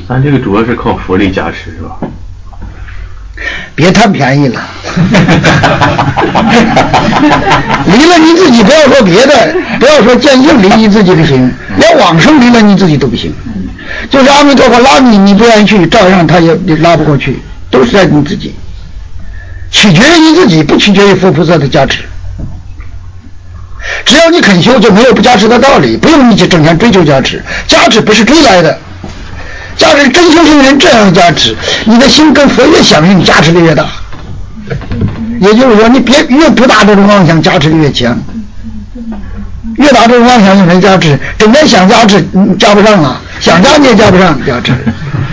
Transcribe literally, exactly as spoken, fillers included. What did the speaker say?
咱这个主要是靠佛力加持是吧？ 别贪便宜了。离了你自己，不要说别的，不要说见性离你自己不行，连往生离了你自己都不行。就是阿弥陀佛拉你，你不愿意去，照样他也拉不过去，都是在你自己，取决于你自己，不取决于佛菩萨的加持。只要你肯修，就没有不加持的道理，不用你去整天追求加持，加持不是追来的，加持真修行人这样加持，你的心跟佛越响应，加持的越大。也就是说，你别越不打这种妄想，加持的越强。越打这种妄想，就没加持，整天想加持，加不上啊，想加你也加不上加持。